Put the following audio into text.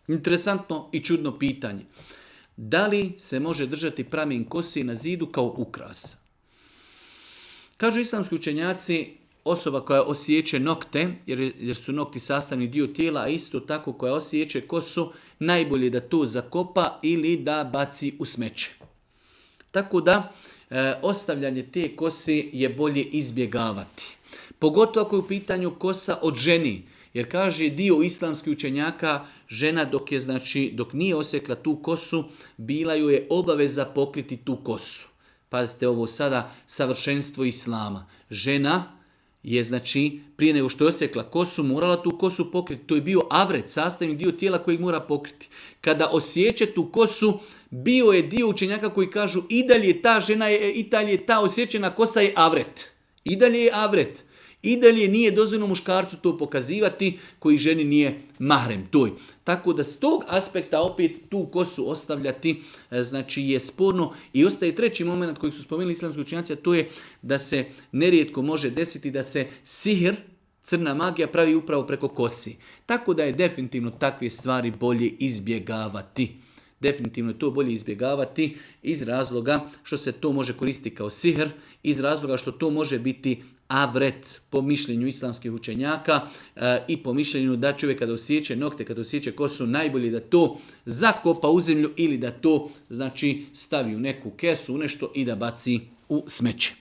Interesantno i čudno pitanje. Da li se može držati pramen kose na zidu kao ukras? Kažu islamski učenjaci, osoba koja osjeće nokte, jer su nokti sastavni dio tijela, a isto tako koja osjeće kosu, najbolje da to zakopa ili da baci u smeće. Tako da ostavljanje te kose je bolje izbjegavati. Pogotovo ako je u pitanju kosa od ženi. Jer kaže dio islamskih učenjaka, žena dok nije osjekla tu kosu, bila joj je obaveza pokriti tu kosu. Pazite ovo sada, savršenstvo islama. Žena je prije nego što je osjekla kosu, morala tu kosu pokriti. To je bio avret, sastavni dio tijela kojeg mora pokriti. Kada osjeće tu kosu, bio je dio učenjaka koji kažu i dalje ta žena i dalje ta osjećena kosa je avret. I dalje je avret. I dalje nije dozvoljeno muškarcu to pokazivati koji ženi nije mahrem toj. Tako da s tog aspekta opet tu kosu ostavljati je sporno. I ostaje treći moment koji su spomenuli islamski učenjaci, a to je da se nerijetko može desiti da se sihr, crna magija, pravi upravo preko kosi. Tako da je definitivno takve stvari bolje izbjegavati. Definitivno je to bolje izbjegavati iz razloga što se to može koristiti kao sihr, iz razloga što to može biti avret po mišljenju islamskih učenjaka i po mišljenju da čovjek kada osjeće nokte, kada osjeće kosu, najbolje da to zakopa u zemlju ili da to stavi u neku kesu, u nešto i da baci u smeće.